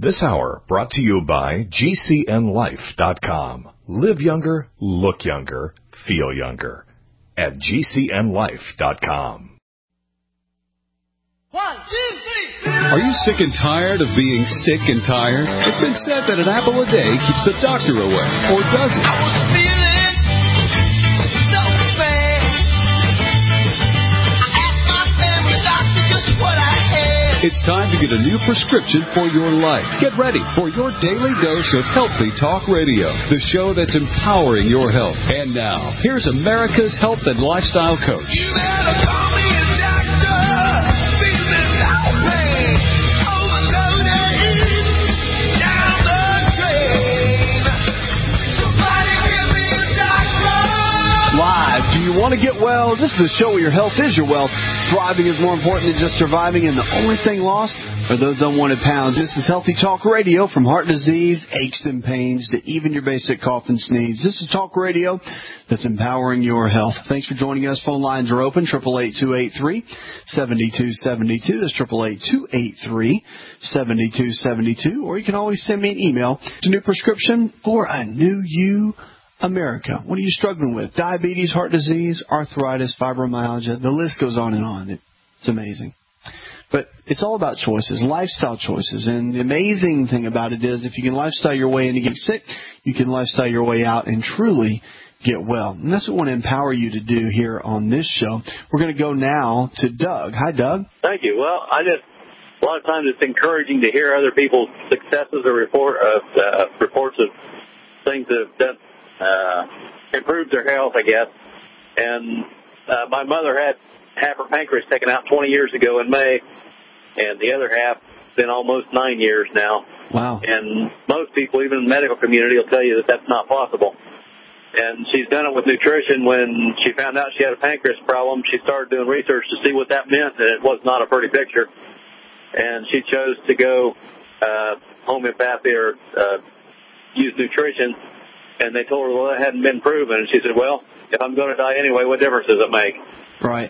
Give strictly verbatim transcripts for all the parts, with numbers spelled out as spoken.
This hour brought to you by G C N life dot com. Live younger, look younger, feel younger at G C N life dot com. One, two, three. Are you sick and tired of being sick and tired? It's been said that an apple a day keeps the doctor away. Or does it? I was feeling so bad. I asked my family doctor just what I had. It's time to get a new prescription for your life. Get ready for your daily dose of Healthy Talk Radio, the show that's empowering your health. And now, here's America's health and lifestyle coach. You better call me a doctor. Feeling no pain. Overloaded. Down the drain. Somebody give me a doctor. Live. Do you want to get well? This is the show where your health is your wealth. Thriving is more important than just surviving, and the only thing lost are those unwanted pounds. This is Healthy Talk Radio, from heart disease, aches and pains, to even your basic cough and sneeze. This is Talk Radio that's empowering your health. Thanks for joining us. Phone lines are open, eight eight eight, two eight three, seven two seven two. That's eight eight eight, two eight three, seven two seven two. Or you can always send me an email. It's a new prescription for a new you. America. What are you struggling with? Diabetes, heart disease, arthritis, fibromyalgia. The list goes on and on. It's amazing. But it's all about choices, lifestyle choices. And the amazing thing about it is if you can lifestyle your way into getting sick, you can lifestyle your way out and truly get well. And that's what we want to empower you to do here on this show. We're going to go now to Doug. Hi, Doug. Thank you. Well, I just, a lot of times it's encouraging to hear other people's successes or report of, uh, reports of things that have done Uh, improved their health, I guess. And uh, my mother had half her pancreas taken out twenty years ago in May, and the other half been almost nine years now. Wow. And most people, even in the medical community, will tell you that that's not possible. And she's done it with nutrition. When she found out she had a pancreas problem, she started doing research to see what that meant, and it was not a pretty picture. And she chose to go uh, homeopathy or uh, use nutrition. And they told her, well, that hadn't been proven. And she said, well, if I'm going to die anyway, what difference does it make? Right.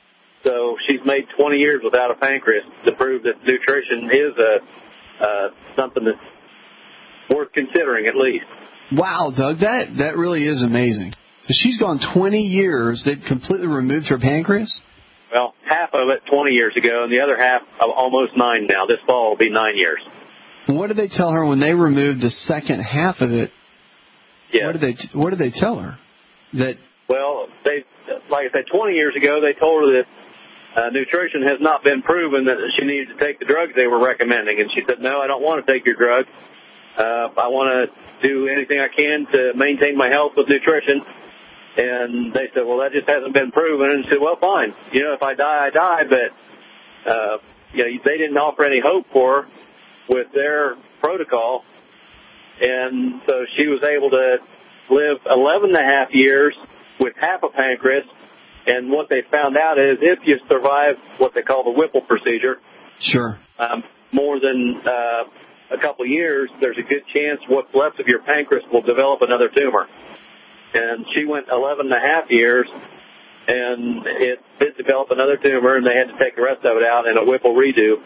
So she's made twenty years without a pancreas to prove that nutrition is a uh, something that's worth considering at least. Wow, Doug, that, that really is amazing. So she's gone twenty years. They've completely removed her pancreas? Well, half of it twenty years ago, and the other half almost nine now. This fall will be nine years. What did they tell her when they removed the second half of it? Yeah. What did they What did they tell her? That well, they like I said, twenty years ago, they told her that uh, nutrition has not been proven, that she needed to take the drugs they were recommending, and she said, "No, I don't want to take your drug. Uh, I want to do anything I can to maintain my health with nutrition." And they said, "Well, that just hasn't been proven." And she said, "Well, fine. You know, if I die, I die." But uh, you know, they didn't offer any hope for her with their protocol. And so she was able to live eleven and a half years with half a pancreas. And what they found out is if you survive what they call the Whipple procedure, sure, um, more than uh, a couple of years, there's a good chance what's left of your pancreas will develop another tumor. And she went eleven and a half years, and it did develop another tumor, and they had to take the rest of it out in a Whipple redo.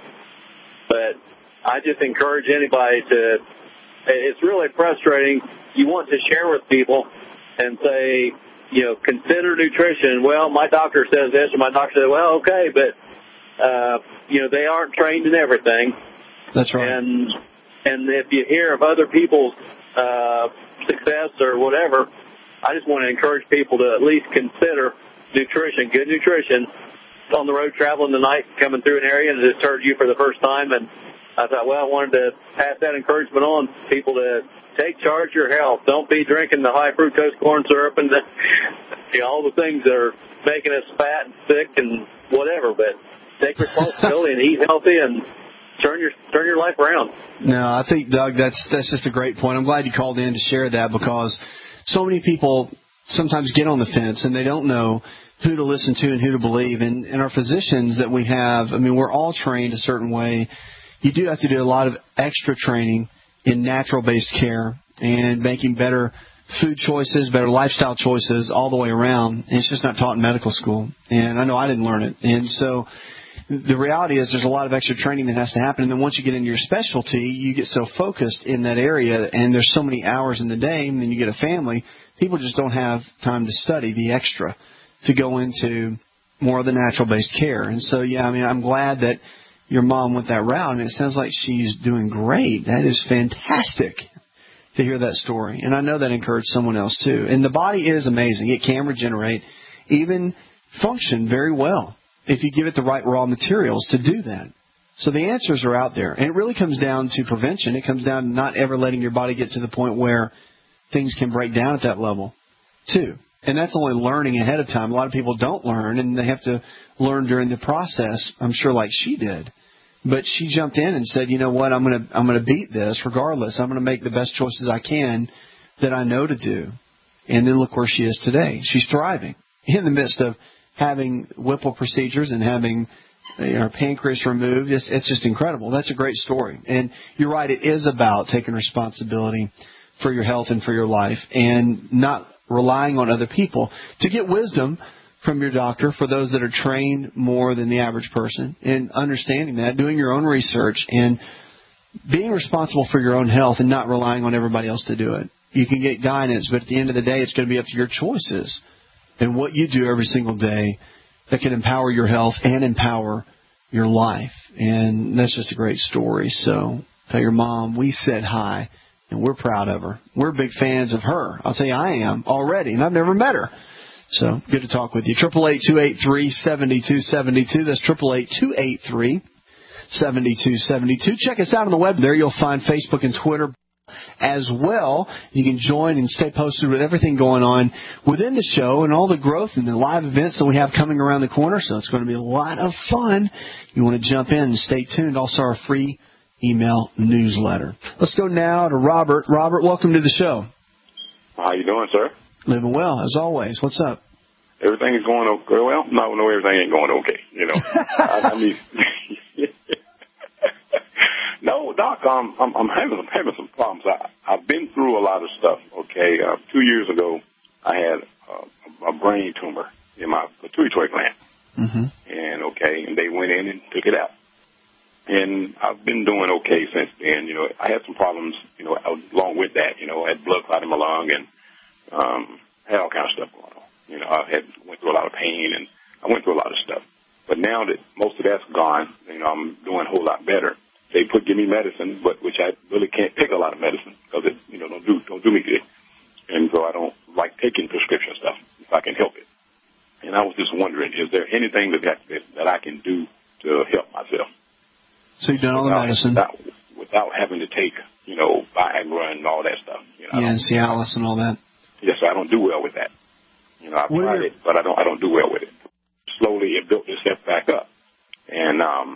But I just encourage anybody to, it's really frustrating. You want to share with people and say, you know, consider nutrition. Well, my doctor says this, and my doctor says, well, okay, but, uh, you know, they aren't trained in everything. That's right. And and if you hear of other people's uh, success or whatever, I just want to encourage people to at least consider nutrition, good nutrition. On the road traveling tonight, coming through an area, and just heard you for the first time, and I thought, well, I wanted to pass that encouragement on to people to take charge of your health. Don't be drinking the high fructose corn syrup and the, you know, all the things that are making us fat and sick and whatever. But take responsibility and eat healthy and turn your turn your life around. No, I think, Doug, that's that's just a great point. I'm glad you called in to share that, because so many people sometimes get on the fence and they don't know who to listen to and who to believe. And, and our physicians that we have, I mean, we're all trained a certain way. You do have to do a lot of extra training in natural-based care and making better food choices, better lifestyle choices all the way around. And it's just not taught in medical school. And I know I didn't learn it. And so the reality is there's a lot of extra training that has to happen. And then once you get into your specialty, you get so focused in that area, and there's so many hours in the day, and then you get a family. People just don't have time to study the extra to go into more of the natural-based care. And so, yeah, I mean, I'm glad that your mom went that route, and it sounds like she's doing great. That is fantastic to hear that story. And I know that encouraged someone else, too. And the body is amazing. It can regenerate, even function very well if you give it the right raw materials to do that. So the answers are out there. And it really comes down to prevention. It comes down to not ever letting your body get to the point where things can break down at that level, too. And that's only learning ahead of time. A lot of people don't learn, and they have to learn during the process, I'm sure, like she did. But she jumped in and said, you know what, I'm going to I'm going to beat this regardless. I'm going to make the best choices I can that I know to do. And then look where she is today. She's thriving in the midst of having Whipple procedures and having you know, her pancreas removed. It's, it's just incredible. That's a great story. And you're right, it is about taking responsibility for your health and for your life and not relying on other people to get wisdom from your doctor for those that are trained more than the average person, and understanding that, doing your own research, and being responsible for your own health and not relying on everybody else to do it. You can get guidance, but at the end of the day, it's going to be up to your choices and what you do every single day that can empower your health and empower your life. And that's just a great story. So tell your mom we said hi, and we're proud of her. We're big fans of her. I'll tell you, I am already, and I've never met her. So good to talk with you. eight eight eight, two eight three, seven two seven two. That's eight eight eight, two eight three, seven two seven two. Check us out on the web. There you'll find Facebook and Twitter as well. You can join and stay posted with everything going on within the show and all the growth and the live events that we have coming around the corner. So it's going to be a lot of fun. You want to jump in and stay tuned. Also our free email newsletter. Let's go now to Robert. Robert, welcome to the show. How you doing, sir? Living well, as always. What's up? Everything is going okay. Well, no, no, everything ain't going okay. You know, I, I mean, no, Doc, um, I'm, I'm having, I'm having some problems. I, I've been through a lot of stuff. Okay, uh, two years ago, I had uh, a brain tumor in my pituitary gland, mm-hmm. and okay, and they went in and took it out. And I've been doing okay since then. You know, I had some problems, you know, along with that. You know, I had blood clot in my lung and um, had all kinds of stuff going on. You know, I had went through a lot of pain, and I went through a lot of stuff. But now that most of that's gone, you know, I'm doing a whole lot better. They put give me medicine, but which I really can't take a lot of medicine because it, you know, don't do don't do me good. And so I don't like taking prescription stuff if I can help it. And I was just wondering, is there anything that that, that I can do to help myself? So you've done all the medicine without, without having to take, you know, Viagra and all that stuff. You know, yeah, and Cialis and all that. Yes, I don't do well with that. You know, I've what tried your... it, but I don't. I don't do well with it. Slowly, it built itself back up, and um,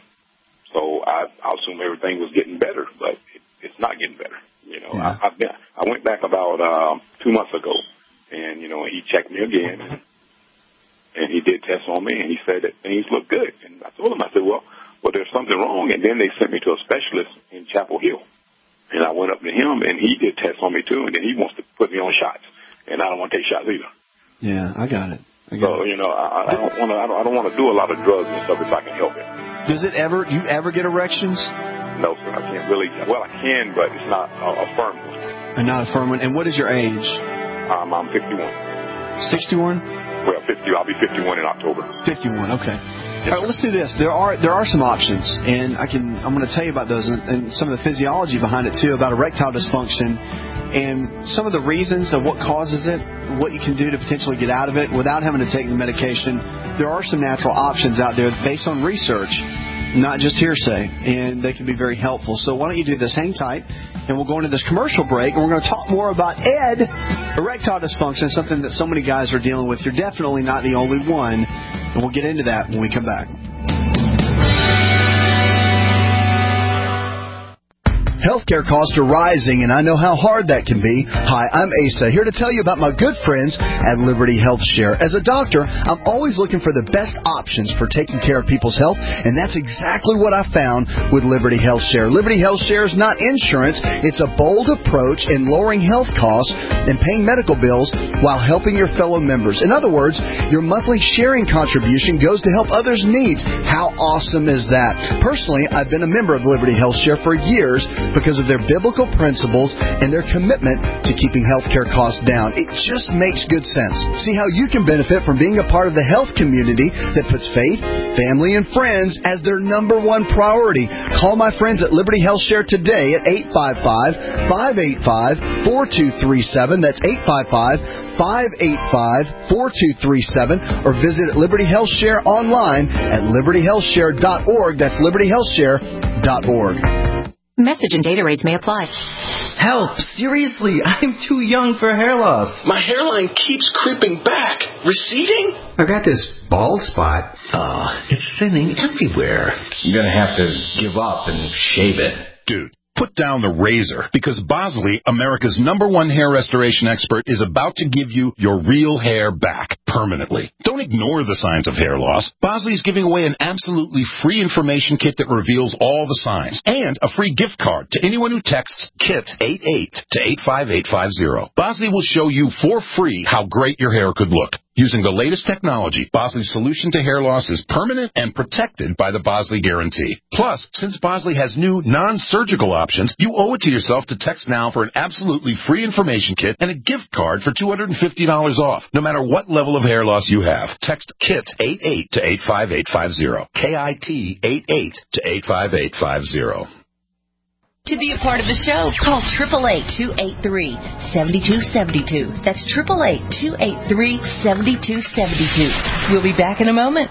so I, I assume everything was getting better, but it, it's not getting better. You know, yeah. I, I've been. I went back about um, two months ago, and you know, he checked me again, and, and he did tests on me, and he said that things look good. And I told him, I said, well, well, there's something wrong. And then they sent me to a specialist in Chapel Hill, and I went up to him, and he did tests on me too, and then he wants to put me on shots, and I don't want to take shots either. Yeah, I got it. I got so it. you know, I, I don't want to. I don't, I don't want to do a lot of drugs and stuff if I can help it. Does it ever? Do you ever get erections? No, sir. I can't really. Well, I can, but it's not a, a firm one. And not a firm one. And what is your age? Um, I'm fifty-one. Sixty-one? Well, fifty. I'll be fifty-one in October. Fifty-one. Okay. All right, let's do this. There are there are some options, and I can I'm going to tell you about those and, and some of the physiology behind it too, about erectile dysfunction, and some of the reasons of what causes it, what you can do to potentially get out of it without having to take the medication. There are some natural options out there based on research, not just hearsay, and they can be very helpful. So why don't you do this? Hang tight, and we'll go into this commercial break, and we're going to talk more about E D, erectile dysfunction, something that so many guys are dealing with. You're definitely not the only one, and we'll get into that when we come back. Healthcare costs are rising, and I know how hard that can be. Hi, I'm Asa, here to tell you about my good friends at Liberty Health Share. As a doctor, I'm always looking for the best options for taking care of people's health, and that's exactly what I found with Liberty Health Share. Liberty Health Share is not insurance. It's a bold approach in lowering health costs and paying medical bills while helping your fellow members. In other words, your monthly sharing contribution goes to help others' needs. How awesome is that? Personally, I've been a member of Liberty Health Share for years because of their biblical principles and their commitment to keeping healthcare costs down. It just makes good sense. See how you can benefit from being a part of the health community that puts faith, family, and friends as their number one priority. Call my friends at Liberty Health Share today at eight five five, five eight five, four two three seven. That's eight five five, five eight five, four two three seven. Or visit Liberty Health Share online at liberty health share dot org. That's liberty health share dot org. Message and data rates may apply. Help! Seriously, I'm too young for hair loss. My hairline keeps creeping back. Receding? I got this bald spot. Oh, it's thinning everywhere. I'm gonna have to give up and shave it. Dude, put down the razor, because Bosley, America's number one hair restoration expert, is about to give you your real hair back permanently. Don't ignore the signs of hair loss. Bosley is giving away an absolutely free information kit that reveals all the signs, and a free gift card to anyone who texts KIT eighty-eight to eight five eight five zero. Bosley will show you for free how great your hair could look. Using the latest technology, Bosley's solution to hair loss is permanent and protected by the Bosley Guarantee. Plus, since Bosley has new non-surgical options, you owe it to yourself to text now for an absolutely free information kit and a gift card for two hundred fifty dollars off, no matter what level of hair loss you have. Text KIT eighty-eight to eight five eight five zero. K I T eighty-eight to eight five eight five zero. To be a part of the show, call eight eight eight, two eight three, seven two seven two. That's eight eight eight, two eight three, seven two seven two. We'll be back in a moment.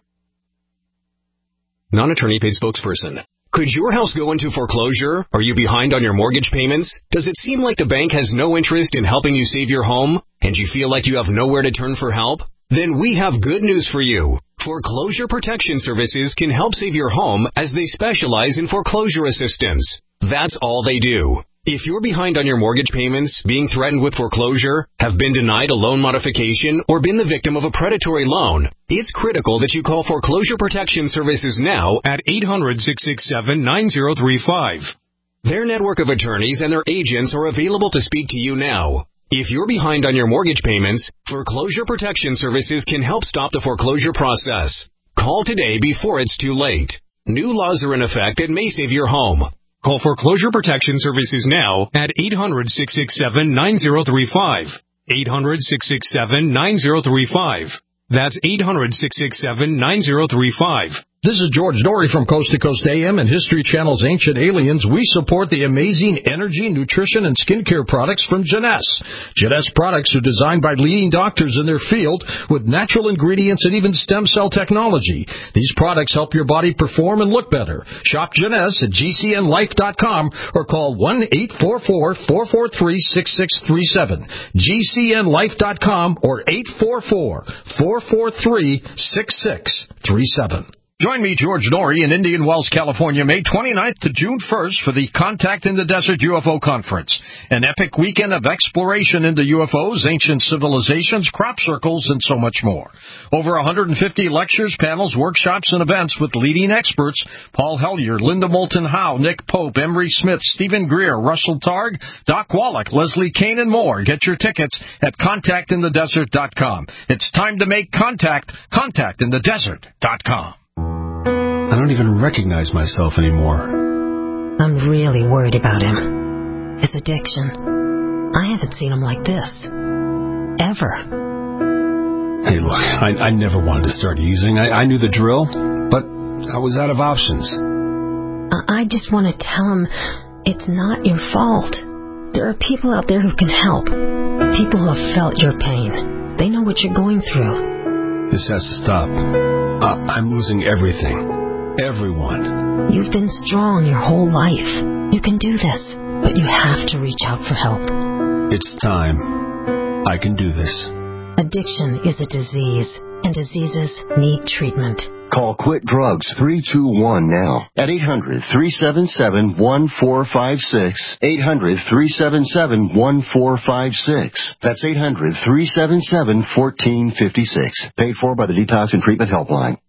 Non-attorney paid spokesperson. Could your house go into foreclosure? Are you behind on your mortgage payments? Does it seem like the bank has no interest in helping you save your home, and you feel like you have nowhere to turn for help? Then we have good news for you. Foreclosure Protection Services can help save your home, as they specialize in foreclosure assistance. That's all they do. If you're behind on your mortgage payments, being threatened with foreclosure, have been denied a loan modification, or been the victim of a predatory loan, it's critical that you call Foreclosure Protection Services now at eight hundred, six six seven, nine zero three five. Their network of attorneys and their agents are available to speak to you now. If you're behind on your mortgage payments, Foreclosure Protection Services can help stop the foreclosure process. Call today before it's too late. New laws are in effect that may save your home. Call Foreclosure Protection Services now at eight hundred, six six seven, nine zero three five. eight hundred, six six seven, nine zero three five. That's eight hundred, six six seven, nine zero three five. This is George Dory from Coast to Coast A M and History Channel's Ancient Aliens. We support the amazing energy, nutrition, and skincare products from Jeunesse. Jeunesse products are designed by leading doctors in their field with natural ingredients and even stem cell technology. These products help your body perform and look better. Shop Jeunesse at G C N life dot com or call one eight four four, four four three, six six three seven. G C N life dot com or eight four four, four four three, six six three seven. Join me, George Norrie, in Indian Wells, California, May twenty-ninth to June first for the Contact in the Desert U F O Conference, an epic weekend of exploration into U F Os, ancient civilizations, crop circles, and so much more. Over one hundred fifty lectures, panels, workshops, and events with leading experts: Paul Hellyer, Linda Moulton Howe, Nick Pope, Emery Smith, Stephen Greer, Russell Targ, Doc Wallach, Leslie Kane, and more. Get your tickets at contact in the desert dot com. It's time to make contact. contact in the desert dot com. I don't even recognize myself anymore. I'm really worried about him. His addiction. I haven't seen him like this. Ever. Hey, look, I, I never wanted to start using. I, I knew the drill, but I was out of options. I, I just want to tell him it's not your fault. There are people out there who can help. People who have felt your pain. They know what you're going through. This has to stop. Uh, I'm losing everything. Everyone. You've been strong your whole life. You can do this, but you have to reach out for help. It's time. I can do this. Addiction is a disease. and diseases need treatment. Call Quit Drugs three two one now at eight hundred, three seven seven, one four five six, eight hundred, three seven seven, one four five six. That's eight hundred, three seven seven, one four five six. Paid for by the Detox and Treatment Helpline.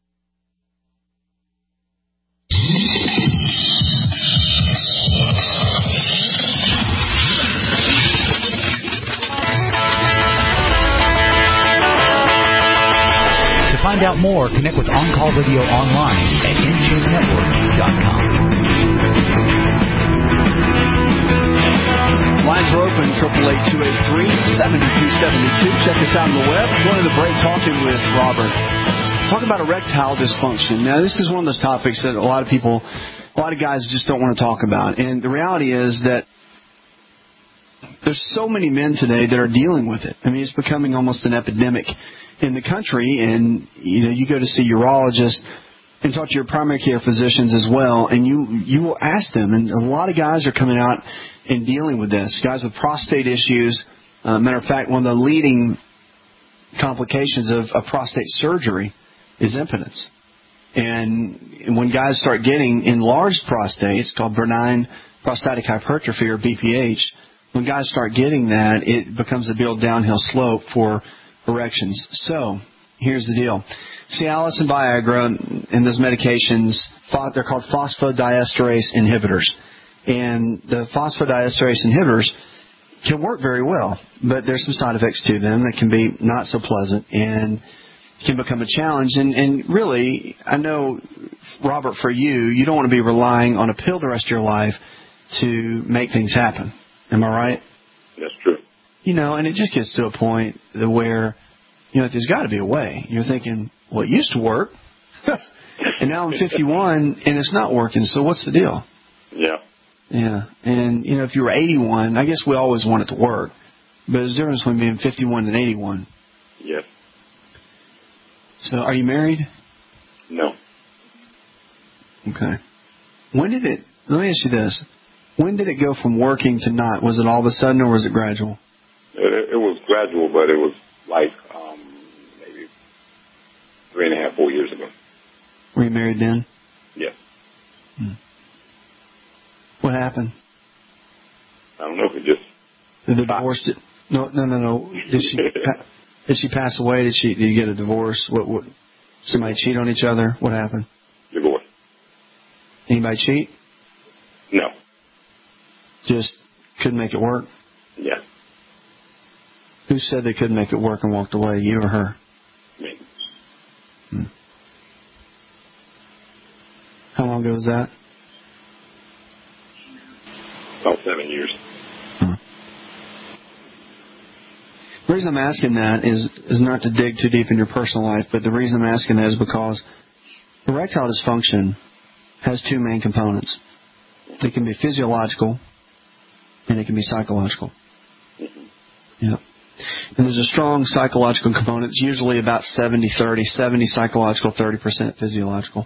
To find out more, connect with On Call Radio online at N J network dot com. Lines are open, triple eight two eight three, seven two seven two. Check us out on the web. Going to the break talking with Robert. Talk about erectile dysfunction. Now, this is one of those topics that a lot of people, a lot of guys just don't want to talk about. And the reality is that there's so many men today that are dealing with it. I mean, it's becoming almost an epidemic in the country. And, you know, you go to see urologists and talk to your primary care physicians as well, and you, you will ask them. And a lot of guys are coming out and dealing with this. Guys with prostate issues. Uh, matter of fact, one of the leading complications of, of prostate surgery is impotence. And when guys start getting enlarged prostates, called benign prostatic hypertrophy, or B P H, when guys start getting that, it becomes a real downhill slope for erections. So, here's the deal. Cialis and Viagra and those medications, they're called phosphodiesterase inhibitors. And the phosphodiesterase inhibitors can work very well, but there's some side effects to them that can be not so pleasant and can become a challenge. And, and really, I know, Robert, for you, you don't want to be relying on a pill the rest of your life to make things happen. Am I right? That's true. You know, and it just gets to a point where, you know, there's got to be a way. You're thinking, well, it used to work, and now I'm fifty-one, and it's not working, so what's the deal? Yeah. Yeah, and, you know, if you were eighty-one, I guess we always want it to work, but there's a difference between being fifty-one and eighty-one. Yes. So, are you married? No. Okay. When did it, let me ask you this, when did it go from working to not? Was it all of a sudden, or was it gradual? It, it was gradual, but it was like um, maybe three and a half, four years ago. Were you married then? Yes. Hmm. What happened? I don't know if it just... Did the divorce... Did, no, no, no, no. Did she did she pass away? Did she? Did you get a divorce? What? What? Somebody cheat on each other? What happened? Divorce. Anybody cheat? No. Just couldn't make it work? Yeah. Who said they couldn't make it work and walked away, you or her? Me. Hmm. How long ago was that? About seven years. Hmm. The reason I'm asking that is, is not to dig too deep in your personal life, but the reason I'm asking that is because erectile dysfunction has two main components. It can be physiological, and it can be psychological. Yeah. And there's a strong psychological component. It's usually about seventy thirty, seventy psychological, thirty percent physiological.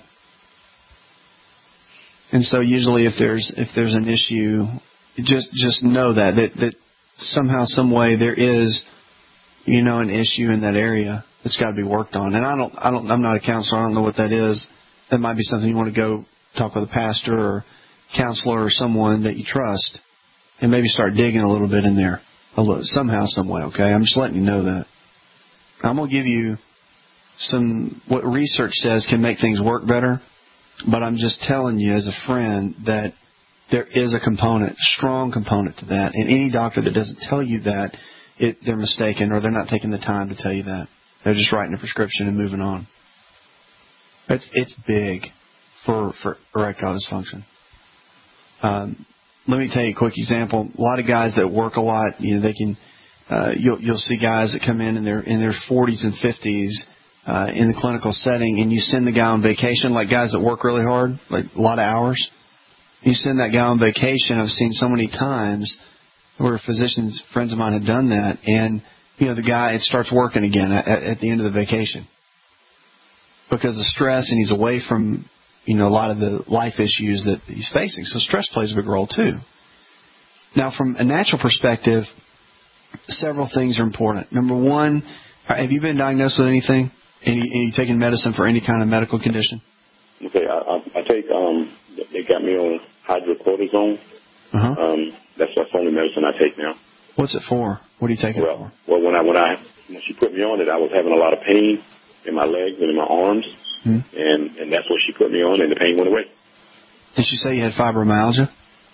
And so usually if there's if there's an issue, just just know that that that somehow, some way there is, you know, an issue in that area that's got to be worked on. And I don't I don't I'm not a counselor. I don't know what that is. That might be something you want to go talk with a pastor or counselor or someone that you trust, and maybe start digging a little bit in there, a little, somehow, some way. Okay, I'm just letting you know that. I'm gonna give you some what research says can make things work better. But I'm just telling you as a friend that there is a component, strong component to that. And any doctor that doesn't tell you that, it, they're mistaken, or they're not taking the time to tell you that. They're just writing a prescription and moving on. It's it's big for, for erectile dysfunction. Um, let me tell you a quick example. A lot of guys that work a lot, you know, they can. Uh, you'll you'll see guys that come in in their in their forties and fifties. Uh, in the clinical setting, and you send the guy on vacation, like guys that work really hard, like a lot of hours. You send that guy on vacation. I've seen so many times where physicians, friends of mine, have done that, and you know the guy it starts working again at, at the end of the vacation because of stress, and he's away from you know a lot of the life issues that he's facing. So stress plays a big role too. Now, from a natural perspective, several things are important. Number one, Right, have you been diagnosed with anything? Any, any taking medicine for any kind of medical condition? Okay, I, I, I take, um, they got me on hydrocortisone. Uh-huh. Um, that's that's the only medicine I take now. What's it for? What are you taking well, it for? Well, when I when I when she put me on it, I was having a lot of pain in my legs and in my arms, hmm. and and that's what she put me on, and the pain went away. Did she say you had fibromyalgia?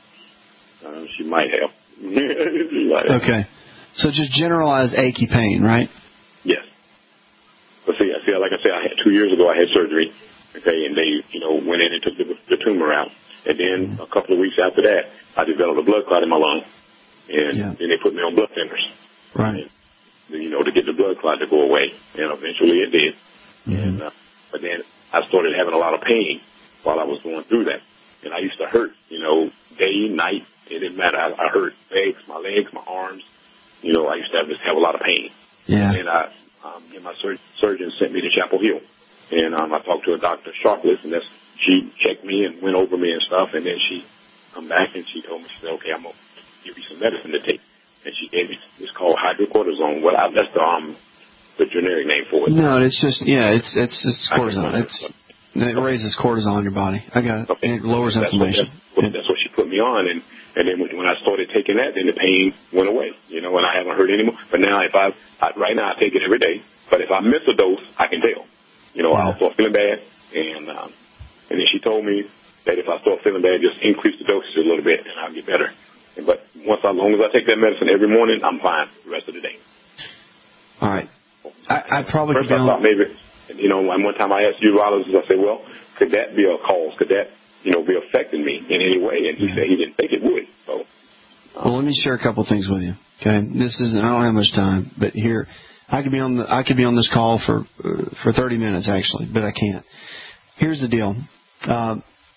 Uh, she might have. she might have. Okay, so just generalized achy pain, right? Yes. But see, see, like I said, I had two years ago I had surgery. Okay, and they, you know, went in and took the, the tumor out. And then a couple of weeks after that, I developed a blood clot in my lung. And yeah. then they put me on blood thinners. Right. And, you know, to get the blood clot to go away. And eventually it did. Mm-hmm. And, uh, but then I started having a lot of pain while I was going through that. And I used to hurt, you know, day, night. It didn't matter. I, I hurt legs, my legs, my arms. You know, I used to have, just have a lot of pain. Yeah. And I, um, and my sur- surgeon sent me to Chapel Hill. And um, I talked to a Doctor Sharpless, and that's, she checked me and went over me and stuff. And then she come back and she told me, she said, okay, I'm going to give you some medicine to take. And she gave me, it's called hydrocortisone. Well, I, that's the, um, the generic name for it. No, it's just, yeah, it's it's, it's cortisone. It's, it raises cortisol in your body. I got it. Okay. And it lowers that's inflammation. What, that's, that's what she put me on. And, and then when, when I started taking that, then the pain went away, you know, and I haven't hurt anymore. But now if I, I right now I take it every day. But if I miss a dose, I can tell. You know, yeah. I'll start feeling bad. And, um, and then she told me that if I start feeling bad, just increase the dosage a little bit and I'll get better. But once, as long as I take that medicine every morning, I'm fine the rest of the day. All right. I, I probably First I thought maybe, you know, one time I asked urologist, I said, well, could that be a cause? Could that, you know, be affecting me in any way? And he yeah. said he didn't think it would. So, um, well, let me share a couple things with you. Okay, this isn't. I don't have much time, but here, I could be on the. I could be on this call for uh, for thirty minutes actually, but I can't. Here's the deal. Uh,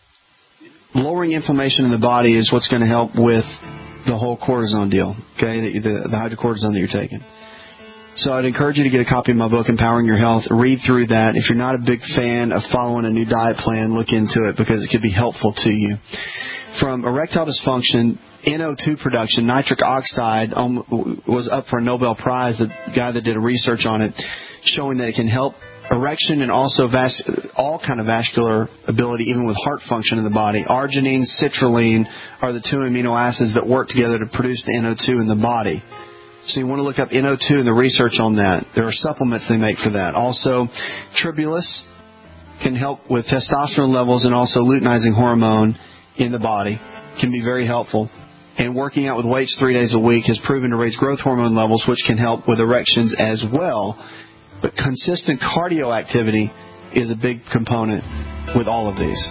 lowering inflammation in the body is what's going to help with the whole cortisone deal. Okay, the the, the hydrocortisone that you're taking. So I'd encourage you to get a copy of my book, Empowering Your Health. Read through that. If you're not a big fan of following a new diet plan, look into it because it could be helpful to you. From erectile dysfunction, N O two production, nitric oxide was up for a Nobel Prize, the guy that did research on it, showing that it can help erection and also vas- all kind of vascular ability, even with heart function in the body. Arginine, citrulline are the two amino acids that work together to produce the N O two in the body. So you want to look up N O two and the research on that. There are supplements they make for that. Also, Tribulus can help with testosterone levels and also luteinizing hormone in the body. Can be very helpful. And working out with weights three days a week has proven to raise growth hormone levels, which can help with erections as well. But consistent cardio activity is a big component with all of these.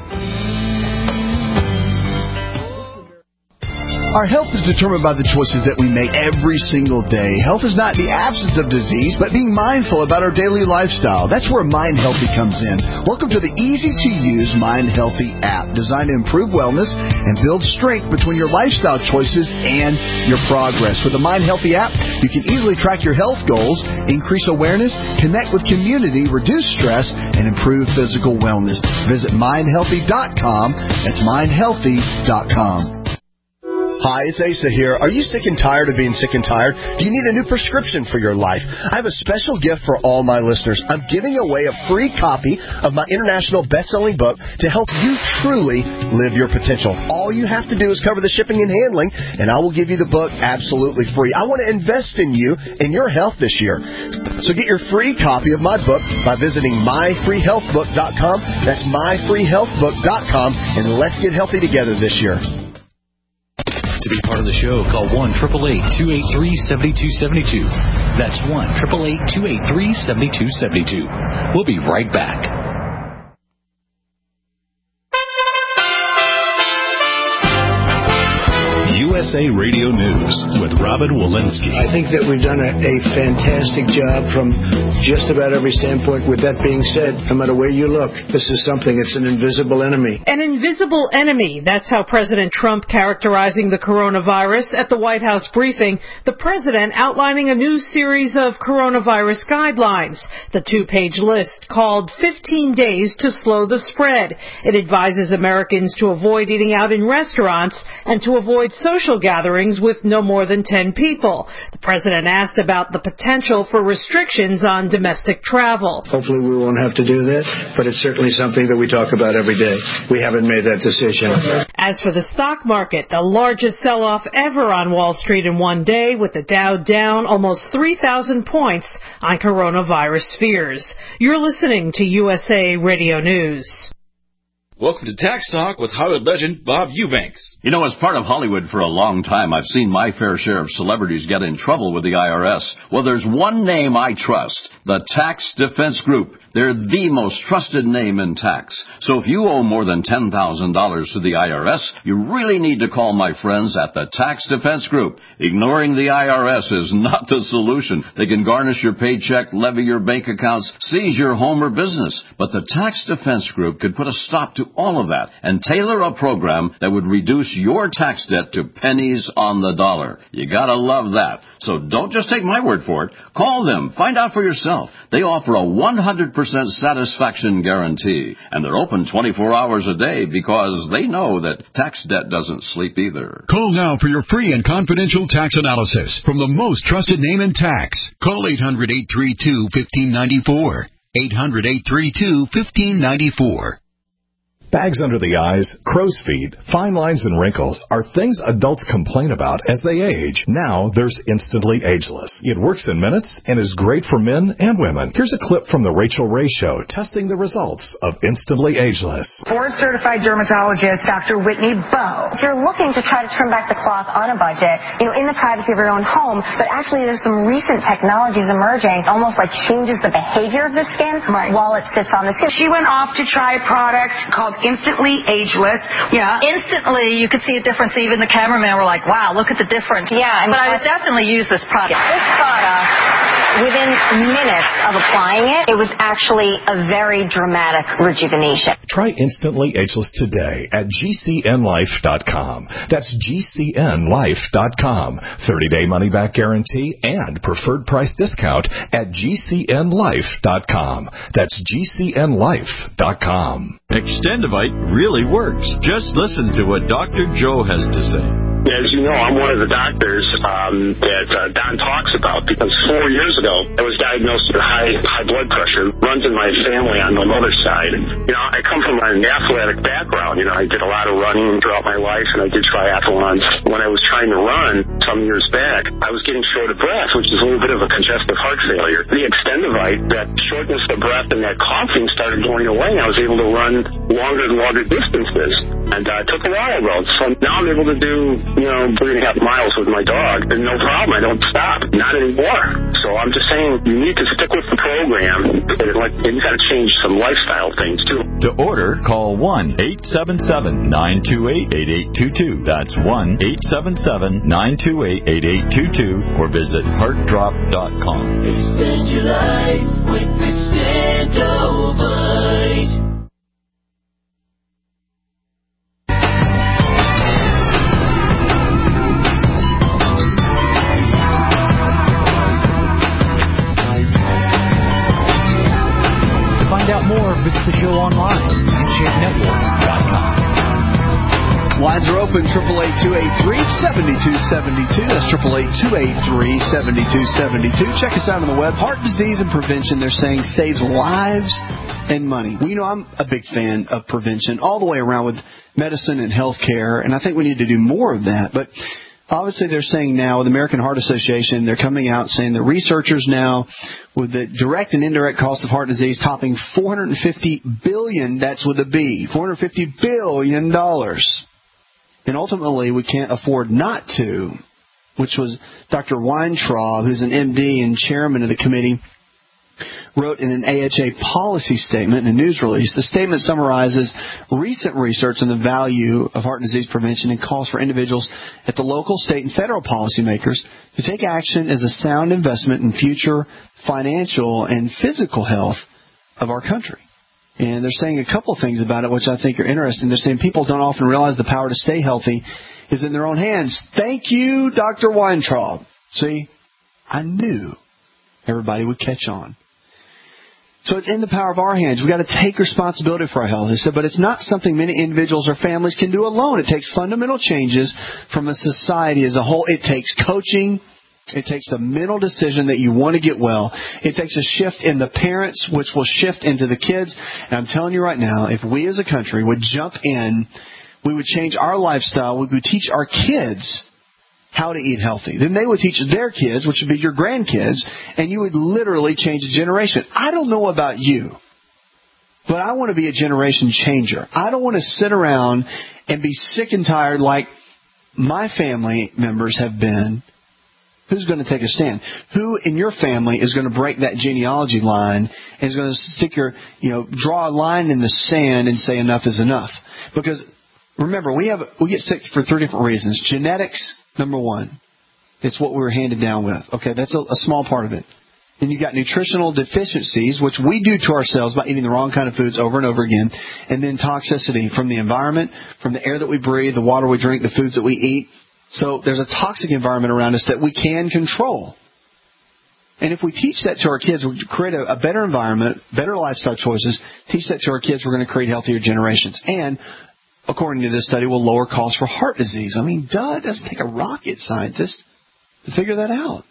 Our health is determined by the choices that we make every single day. Health is not the absence of disease, but being mindful about our daily lifestyle. That's where Mind Healthy comes in. Welcome to the easy-to-use Mind Healthy app, designed to improve wellness and build strength between your lifestyle choices and your progress. With the Mind Healthy app, you can easily track your health goals, increase awareness, connect with community, reduce stress, and improve physical wellness. Visit mind healthy dot com. That's mind healthy dot com. Hi, it's Asa here. Are you sick and tired of being sick and tired? Do you need a new prescription for your life? I have a special gift for all my listeners. I'm giving away a free copy of my international best-selling book to help you truly live your potential. All you have to do is cover the shipping and handling, and I will give you the book absolutely free. I want to invest in you and your health this year. So get your free copy of my book by visiting my free health book dot com. That's my free health book dot com, and let's get healthy together this year. To be part of the show, call one eight eight eight, two eight three, seven two seven two. That's one eight eight eight, two eight three, seven two seven two. We'll be right back. U S A Radio News with Robin Walensky. I think that we've done a, a fantastic job from just about every standpoint. With that being said, no matter where you look, this is something, it's an invisible enemy. An invisible enemy. That's how President Trump characterizing the coronavirus at the White House briefing. The president outlining a new series of coronavirus guidelines. The two-page list called fifteen days to Slow the Spread. It advises Americans to avoid eating out in restaurants and to avoid social social gatherings with no more than ten people. The president asked about the potential for restrictions on domestic travel. Hopefully we won't have to do that, but it's certainly something that we talk about every day. We haven't made that decision. As for the stock market, the largest sell-off ever on Wall Street in one day, with the Dow down almost three thousand points on coronavirus fears. You're listening to U S A Radio News. Welcome to Tax Talk with Hollywood legend Bob Eubanks. You know, as part of Hollywood for a long time, I've seen my fair share of celebrities get in trouble with the I R S. Well, there's one name I trust, the Tax Defense Group. They're the most trusted name in tax. So if you owe more than ten thousand dollars to the I R S, you really need to call my friends at the Tax Defense Group. Ignoring the I R S is not the solution. They can garnish your paycheck, levy your bank accounts, seize your home or business. But the Tax Defense Group could put a stop to all of that and tailor a program that would reduce your tax debt to pennies on the dollar. You gotta love that. So don't just take my word for it. Call them. Find out for yourself. They offer a one hundred percent satisfaction guarantee, and they're open twenty-four hours a day because they know that tax debt doesn't sleep either. Call now for your free and confidential tax analysis from the most trusted name in tax. Call eight hundred, eight three two, one five nine four. eight hundred, eight three two, one five nine four. Bags under the eyes, crow's feet, fine lines and wrinkles are things adults complain about as they age. Now there's Instantly Ageless. It works in minutes and is great for men and women. Here's a clip from the Rachel Ray Show testing the results of Instantly Ageless. Board-certified dermatologist Doctor Whitney Bowe. If you're looking to try to trim back the cloth on a budget, you know, in the privacy of your own home, but actually there's some recent technologies emerging, almost like changes the behavior of the skin right. while it sits on the skin. She went off to try a product called Instantly Ageless. Yeah. Instantly, you could see a difference. Even the cameraman were like, wow, look at the difference. Yeah. But I would definitely use this product. This product, within minutes of applying it, it was actually a very dramatic rejuvenation. Try Instantly Ageless today at G C N life dot com. That's G C N life dot com. thirty-day money-back guarantee and preferred price discount at G C N life dot com. That's G C N life dot com. Extendivite really works. Just listen to what Doctor Joe has to say. As you know, I'm one of the doctors um, that uh, Don talks about because four years ago I was diagnosed with high high blood pressure. Runs in my family on my mother's side. You know, I come from an athletic background. You know, I did a lot of running throughout my life, and I did triathlons. When I was trying to run some years back, I was getting short of breath, which is a little bit of a congestive heart failure. The Extendivite, that shortness of breath and that coughing started going away. I was able to run longer and longer distances, and uh, it took a while though. So now I'm able to do, you know, three and a half miles with my dog, and no problem. I don't stop. Not anymore. So I'm just saying, you need to stick with the program. And like, you got to change some lifestyle things too. To order, call one eight seven seven, nine two eight, eight eight two two. That's one eight seven seven, nine two eight, eight eight two two, or visit heart drop dot com. Extend your life with Extendivite. Find out more, visit the show online, handshake network dot com. Lines are open, eight eight eight, two eight three, seven two seven two. That's eight eight eight, two eight three, seven two seven two. Check us out on the web. Heart disease and prevention, they're saying, saves lives and money. Well, you know, I'm a big fan of prevention all the way around with medicine and health care, and I think we need to do more of that. But obviously, they're saying now, with the American Heart Association, they're coming out saying that researchers now, with the direct and indirect cost of heart disease topping four hundred fifty billion dollars, that's with a B, four hundred fifty billion dollars. And ultimately, we can't afford not to, which was Doctor Weintraub, who's an M D and chairman of the committee, wrote in an A H A policy statement in a news release. The statement summarizes recent research on the value of heart disease prevention and calls for individuals at the local, state, and federal policymakers to take action as a sound investment in future financial and physical health of our country. And they're saying a couple things about it, which I think are interesting. They're saying people don't often realize the power to stay healthy is in their own hands. Thank you, Doctor Weintraub. See, I knew everybody would catch on. So it's in the power of our hands. We've got to take responsibility for our health. He said, but it's not something many individuals or families can do alone. It takes fundamental changes from a society as a whole. It takes coaching. It takes a mental decision that you want to get well. It takes a shift in the parents, which will shift into the kids. And I'm telling you right now, if we as a country would jump in, we would change our lifestyle. We would teach our kids how to eat healthy. Then they would teach their kids, which would be your grandkids, and you would literally change a generation. I don't know about you, but I want to be a generation changer. I don't want to sit around and be sick and tired like my family members have been. Who's going to take a stand? Who in your family is going to break that genealogy line and is going to stick your, you know, draw a line in the sand and say enough is enough? Because remember, we have we get sick for three different reasons. Genetics, number one. It's what we were handed down with. Okay, that's a, a small part of it. Then you got nutritional deficiencies, which we do to ourselves by eating the wrong kind of foods over and over again. And then toxicity from the environment, from the air that we breathe, the water we drink, the foods that we eat. So there's a toxic environment around us that we can control. And if we teach that to our kids, we create a, a better environment, better lifestyle choices, teach that to our kids, we're going to create healthier generations. And according to this study, will lower costs for heart disease. I mean, duh, it doesn't take a rocket scientist to figure that out.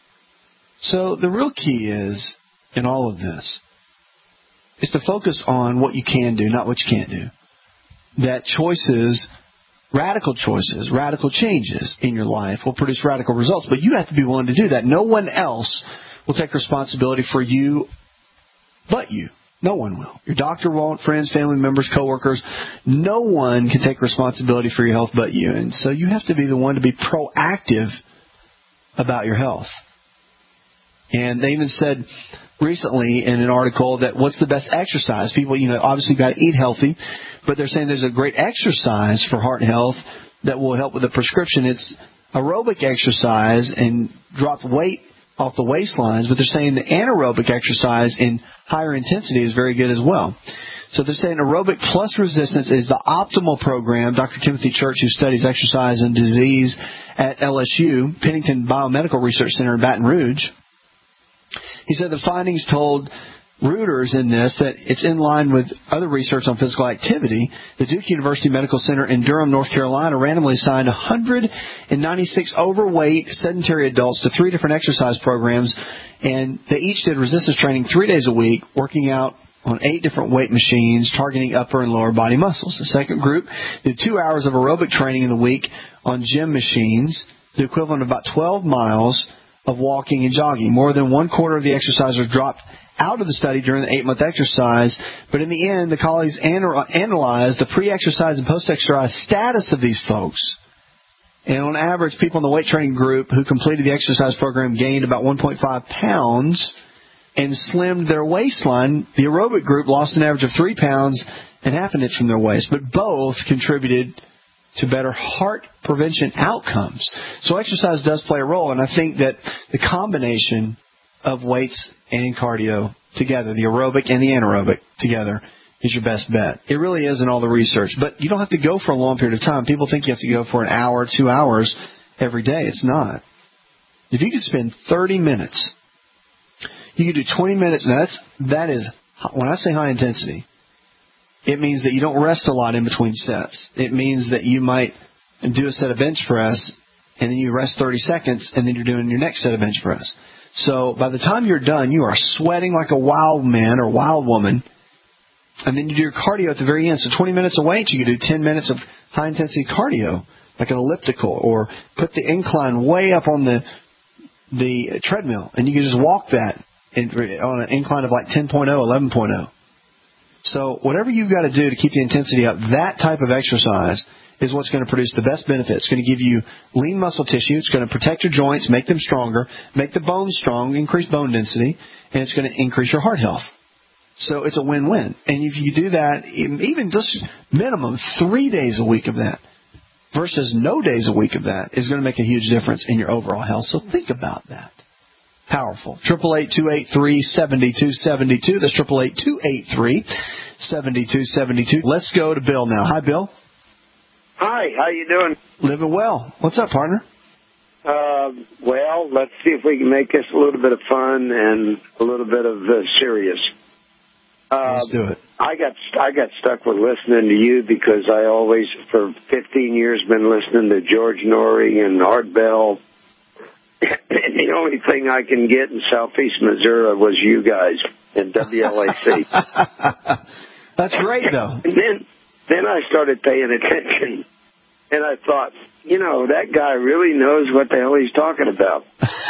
So the real key is, in all of this, is to focus on what you can do, not what you can't do. That choices, radical choices, radical changes in your life will produce radical results. But you have to be willing to do that. No one else will take responsibility for you but you. No one will. Your doctor won't, friends, family members, coworkers. No one can take responsibility for your health but you. And so you have to be the one to be proactive about your health. And they even said recently in an article that what's the best exercise? People, you know, obviously got to eat healthy, but they're saying there's a great exercise for heart health that will help with the prescription. It's aerobic exercise and drop weight off the waistlines, but they're saying the anaerobic exercise in higher intensity is very good as well. So they're saying aerobic plus resistance is the optimal program. Doctor Timothy Church, who studies exercise and disease at L S U, Pennington Biomedical Research Center in Baton Rouge, he said the findings told Reuters in this that it's in line with other research on physical activity. The Duke University Medical Center in Durham, North Carolina, randomly assigned one hundred ninety-six overweight sedentary adults to three different exercise programs, and they each did resistance training three days a week, working out on eight different weight machines, targeting upper and lower body muscles. The second group did two hours of aerobic training in the week on gym machines, the equivalent of about twelve miles of walking and jogging. More than one quarter of the exercisers dropped out of the study during the eight-month exercise, but in the end, the colleagues analyzed the pre-exercise and post-exercise status of these folks. And on average, people in the weight training group who completed the exercise program gained about one point five pounds and slimmed their waistline. The aerobic group lost an average of three pounds and half an inch from their waist, but both contributed to better heart prevention outcomes. So exercise does play a role, and I think that the combination of weights and cardio together, the aerobic and the anaerobic together, is your best bet. It really is in all the research. But you don't have to go for a long period of time. People think you have to go for an hour, two hours every day. It's not. If you could spend thirty minutes, you could do twenty minutes. Now, that's, that is, when I say high intensity, it means that you don't rest a lot in between sets. It means that you might do a set of bench press, and then you rest thirty seconds, and then you're doing your next set of bench press. So by the time you're done, you are sweating like a wild man or wild woman, and then you do your cardio at the very end. So twenty minutes of weight, you can do ten minutes of high-intensity cardio, like an elliptical, or put the incline way up on the the treadmill, and you can just walk that in, on an incline of like ten point oh, eleven point oh. So whatever you've got to do to keep the intensity up, that type of exercise is what's going to produce the best benefits. It's going to give you lean muscle tissue. It's going to protect your joints, make them stronger, make the bones strong, increase bone density, and it's going to increase your heart health. So it's a win-win. And if you do that, even just minimum three days a week of that versus no days a week of that is going to make a huge difference in your overall health. So think about that. Powerful. Triple eight two eight three seven two seven two. That's triple eight two eight three seven two seven two. Let's go to Bill now. Hi, Bill. Hi. How you doing? Living well. What's up, partner? Uh, well, let's see if we can make this a little bit of fun and a little bit of uh, serious. Uh, Let's do it. I got I got stuck with listening to you because I always, for fifteen years, been listening to George Norrie and Art Bell. And the only thing I can get in Southeast Missouri was you guys and W L A C. That's great, though. And then, then I started paying attention, and I thought, you know, that guy really knows what the hell he's talking about.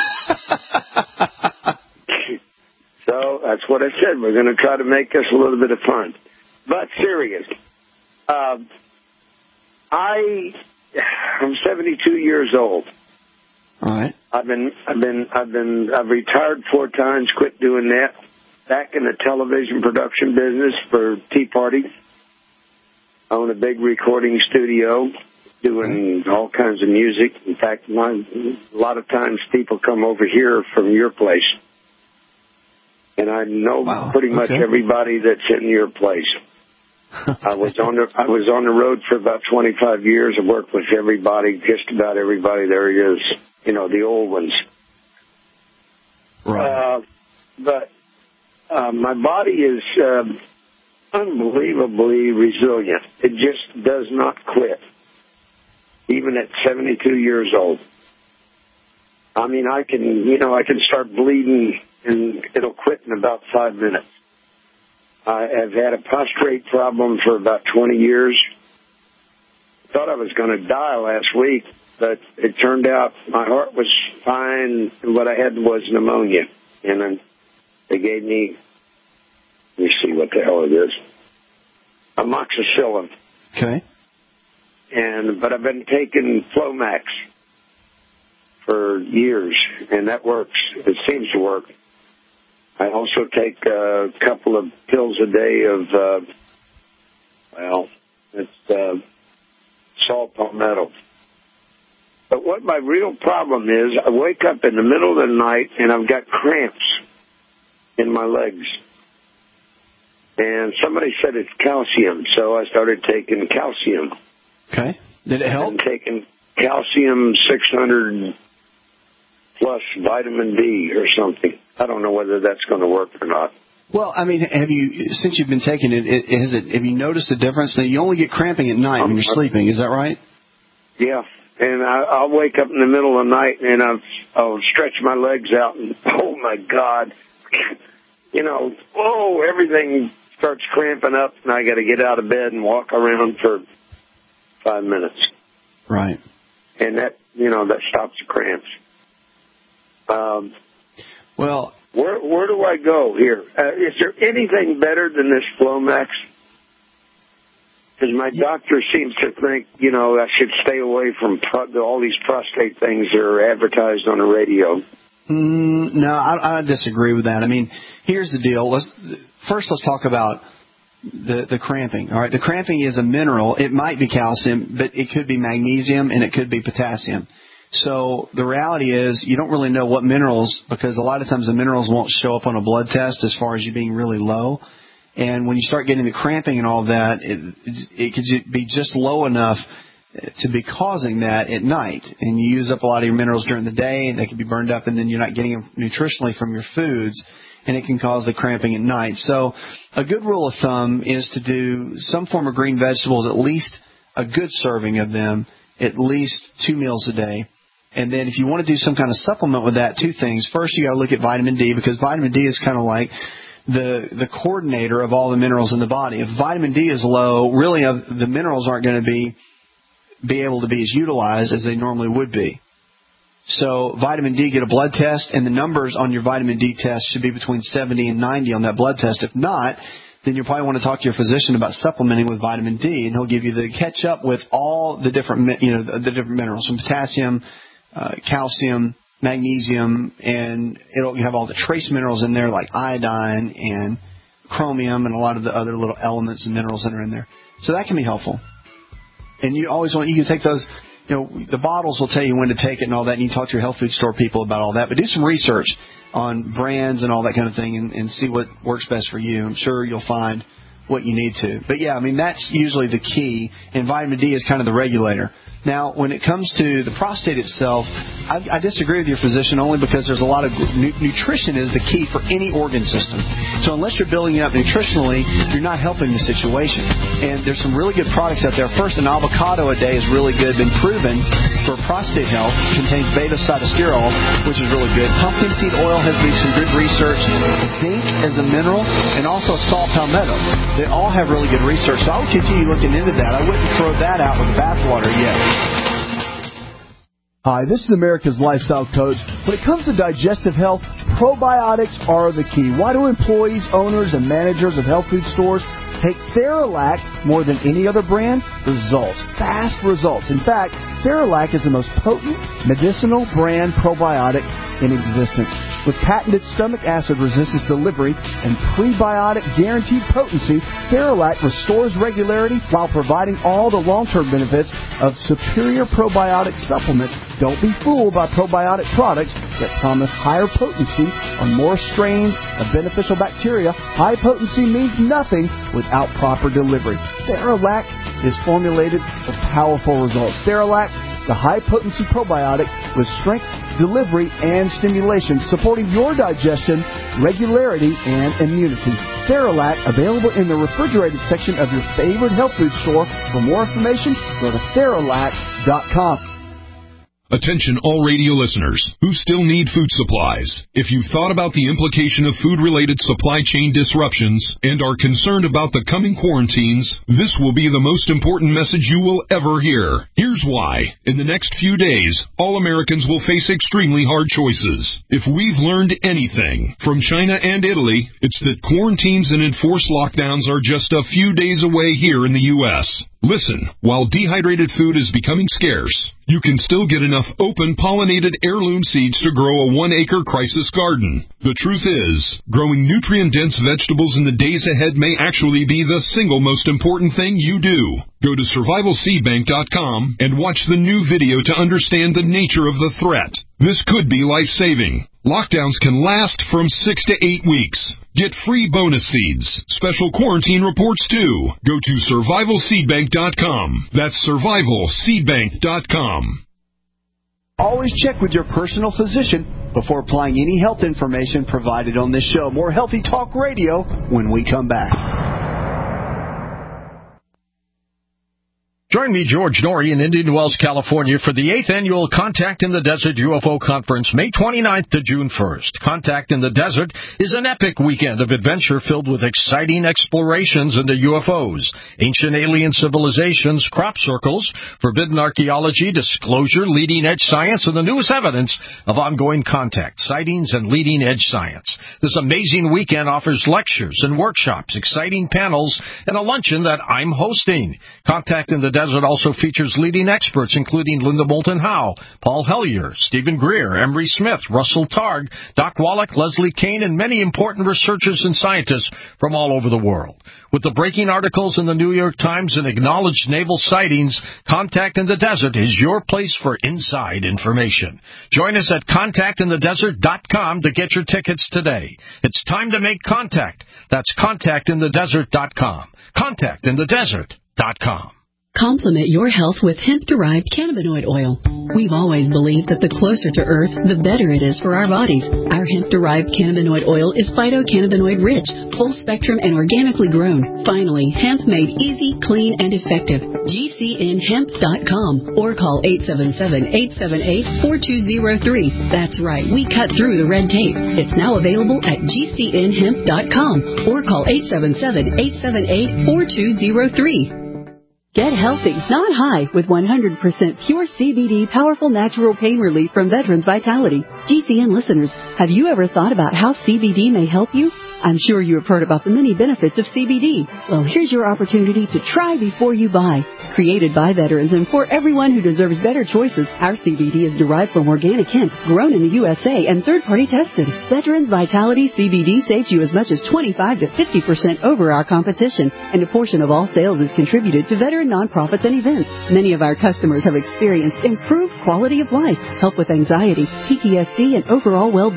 So that's what I said. We're going to try to make this a little bit of fun. But serious. Um, I, I'm seventy-two years old. All right. I've been, I've been, I've been, I've retired four times, quit doing that. Back in the television production business for Tea Party. I own a big recording studio, doing all kinds of music. In fact, my, a lot of times people come over here from your place. And I know wow. pretty much okay. everybody that's in your place. I was on the I was on the road for about twenty-five years. I worked with everybody, just about everybody there is. You know, the old ones. Right. Uh, but uh, my body is uh, unbelievably resilient. It just does not quit, even at seventy-two years old. I mean, I can, you know, I can start bleeding and it'll quit in about five minutes. I have had a prostrate problem for about twenty years. Thought I was going to die last week, but it turned out my heart was fine, and what I had was pneumonia. And then they gave me, let me see what the hell it is, amoxicillin. Okay. And but I've been taking Flomax for years, and that works. It seems to work. I also take a couple of pills a day of, uh, well, it's uh, salt palmetto. But what my real problem is, I wake up in the middle of the night and I've got cramps in my legs. And somebody said it's calcium, so I started taking calcium. Okay. Did it help? I'm taking calcium six hundred plus vitamin D or something. I don't know whether that's going to work or not. Well, I mean, have you, since you've been taking it, it, has it, have you noticed a difference? Now, you only get cramping at night um, when you're sleeping, is that right? Yeah, and I, I'll wake up in the middle of the night and I'll, I'll stretch my legs out and, oh, my God, you know, oh, everything starts cramping up and I got to get out of bed and walk around for five minutes. Right. And that, you know, that stops the cramps. Um, well, where where do I go here? Uh, is there anything better than this Flomax? Because my doctor seems to think, you know, I should stay away from pro- all these prostate things that are advertised on the radio. Mm, no, I, I disagree with that. I mean, here's the deal. Let's first let's talk about the the cramping. All right, the cramping is a mineral. It might be calcium, but it could be magnesium and it could be potassium. So the reality is you don't really know what minerals, because a lot of times the minerals won't show up on a blood test as far as you being really low. And when you start getting the cramping and all of that, it, it could be just low enough to be causing that at night. And you use up a lot of your minerals during the day, and they can be burned up, and then you're not getting them nutritionally from your foods, and it can cause the cramping at night. So a good rule of thumb is to do some form of green vegetables, at least a good serving of them, at least two meals a day. And then if you want to do some kind of supplement with that, two things. First, you got to look at vitamin D, because vitamin D is kind of like the the coordinator of all the minerals in the body. If vitamin D is low, really uh, the minerals aren't going to be be able to be as utilized as they normally would be. So vitamin D, get a blood test, and the numbers on your vitamin D test should be between seventy and ninety on that blood test. If not, then you probably want to talk to your physician about supplementing with vitamin D, and he'll give you the catch up with all the different, you know, the different minerals, from potassium, Uh, calcium, magnesium, and it'll have all the trace minerals in there like iodine and chromium and a lot of the other little elements and minerals that are in there. So that can be helpful. And you always want, you can take those, you know, the bottles will tell you when to take it and all that, and you can talk to your health food store people about all that. But do some research on brands and all that kind of thing, and, and see what works best for you. I'm sure you'll find what you need to. But, yeah, I mean, that's usually the key, and vitamin D is kind of the regulator. Now, when it comes to the prostate itself, I, I disagree with your physician only because there's a lot of nu- nutrition is the key for any organ system. So unless you're building it up nutritionally, you're not helping the situation. And there's some really good products out there. First, an avocado a day is really good, been proven for prostate health. It contains beta-cytosterol, which is really good. Pumpkin seed oil has been some good research. Zinc as a mineral, and also saw palmetto. They all have really good research. So I would continue looking into that. I wouldn't throw that out with the bathwater yet. Hi, this is America's Lifestyle Coach. When it comes to digestive health, probiotics are the key. Why do employees, owners, and managers of health food stores take Theralac more than any other brand? Results. Fast results. In fact, Theralac is the most potent medicinal brand probiotic in existence. With patented stomach acid resistance delivery and prebiotic guaranteed potency, Theralac restores regularity while providing all the long-term benefits of superior probiotic supplements. Don't be fooled by probiotic products that promise higher potency or more strains of beneficial bacteria. High potency means nothing without proper delivery. Theralac is formulated for powerful results. Theralac, the high-potency probiotic with strength, delivery, and stimulation, supporting your digestion, regularity, and immunity. Theralac, available in the refrigerated section of your favorite health food store. For more information, go to Theralac dot com. Attention all radio listeners who still need food supplies. If you've thought about the implication of food-related supply chain disruptions and are concerned about the coming quarantines, this will be the most important message you will ever hear. Here's why. In the next few days, all Americans will face extremely hard choices. If we've learned anything from China and Italy, it's that quarantines and enforced lockdowns are just a few days away here in the U S Listen, while dehydrated food is becoming scarce, you can still get enough open pollinated heirloom seeds to grow a one-acre crisis garden. The truth is, growing nutrient-dense vegetables in the days ahead may actually be the single most important thing you do. Go to survival seed bank dot com and watch the new video to understand the nature of the threat. This could be life-saving. Lockdowns can last from six to eight weeks. Get free bonus seeds, special quarantine reports too. Go to survival seed bank dot com. That's survival seed bank dot com. Always check with your personal physician before applying any health information provided on this show. More Healthy Talk Radio when we come back. Join me, George Norrie, in Indian Wells, California, for the eighth Annual Contact in the Desert U F O Conference, May twenty-ninth to June first. Contact in the Desert is an epic weekend of adventure filled with exciting explorations into U F Os, ancient alien civilizations, crop circles, forbidden archaeology, disclosure, leading-edge science, and the newest evidence of ongoing contact, sightings, and leading-edge science. This amazing weekend offers lectures and workshops, exciting panels, and a luncheon that I'm hosting. Contact in the Desert It also features leading experts, including Linda Moulton Howe, Paul Hellyer, Stephen Greer, Emery Smith, Russell Targ, Doc Wallach, Leslie Kane, and many important researchers and scientists from all over the world. With the breaking articles in the New York Times and acknowledged naval sightings, Contact in the Desert is your place for inside information. Join us at contact in the desert dot com to get your tickets today. It's time to make contact. That's contact in the desert dot com. contact in the desert dot com. Complement your health with hemp-derived cannabinoid oil. We've always believed that the closer to Earth, the better it is for our bodies. Our hemp-derived cannabinoid oil is phytocannabinoid-rich, full-spectrum, and organically grown. Finally, hemp made easy, clean, and effective. G C N hemp dot com or call eight seven seven, eight seven eight, four two zero three. That's right, we cut through the red tape. It's now available at G C N hemp dot com or call eight seven seven, eight seven eight, four two zero three. Get healthy, not high, with one hundred percent pure C B D powerful natural pain relief from Veterans Vitality. G C N listeners, have you ever thought about how C B D may help you? I'm sure you have heard about the many benefits of C B D. Well, here's your opportunity to try before you buy. Created by veterans and for everyone who deserves better choices, our C B D is derived from organic hemp, grown in the U S A and third-party tested. Veterans Vitality C B D saves you as much as twenty-five to fifty percent over our competition, and a portion of all sales is contributed to veteran nonprofits and events. Many of our customers have experienced improved quality of life, help with anxiety, P T S D, and overall well-being.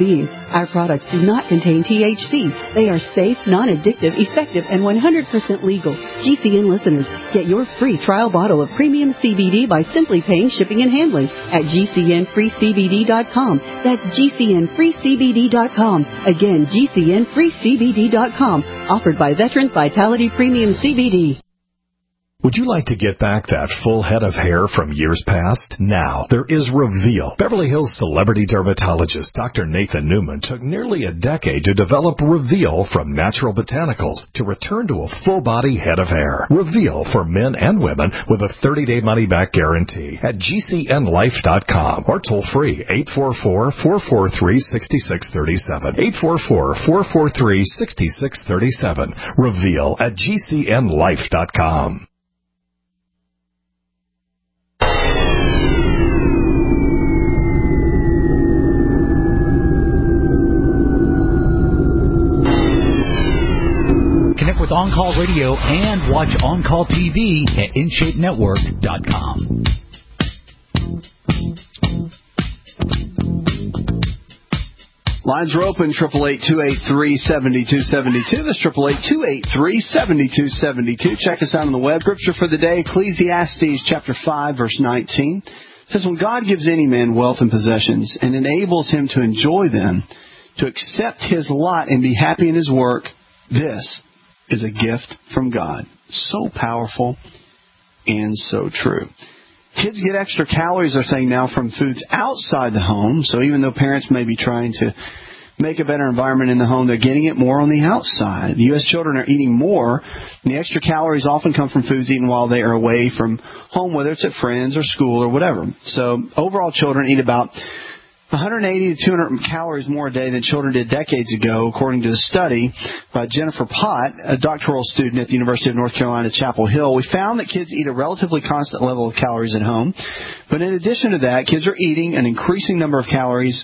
Our products do not contain T H C. They are safe, non-addictive, effective, and one hundred percent legal. G C N listeners, get your free trial bottle of premium C B D by simply paying shipping and handling at G C N free C B D dot com. That's G C N free C B D dot com. Again, G C N free C B D dot com. Offered by Veterans Vitality Premium C B D. Would you like to get back that full head of hair from years past? Now, there is Reveal. Beverly Hills celebrity dermatologist Doctor Nathan Newman took nearly a decade to develop Reveal from natural botanicals to return to a full-body head of hair. Reveal for men and women with a thirty-day money-back guarantee at G C N life dot com or toll-free eight four four, four four three, six six three seven. eight four four, four four three, six six three seven. Reveal at G C N life dot com. Connect with On Call Radio and watch On Call T V at in shape network dot com. Lines are open, triple eight, two eight three, seven two seven two. That's triple eight, two eight three, seven two seven two. Check us out on the web. Scripture for the day, Ecclesiastes chapter five, verse nineteen. It says, when God gives any man wealth and possessions and enables him to enjoy them, to accept his lot and be happy in his work, this is a gift from God. So powerful and so true. Kids get extra calories, they're saying now, from foods outside the home. So even though parents may be trying to make a better environment in the home, they're getting it more on the outside. The U S children are eating more, and the extra calories often come from foods eaten while they are away from home, whether it's at friends or school or whatever. So overall, children eat about one hundred eighty to two hundred calories more a day than children did decades ago, according to a study by Jennifer Pott, a doctoral student at the University of North Carolina, Chapel Hill. We found that kids eat a relatively constant level of calories at home, but in addition to that, kids are eating an increasing number of calories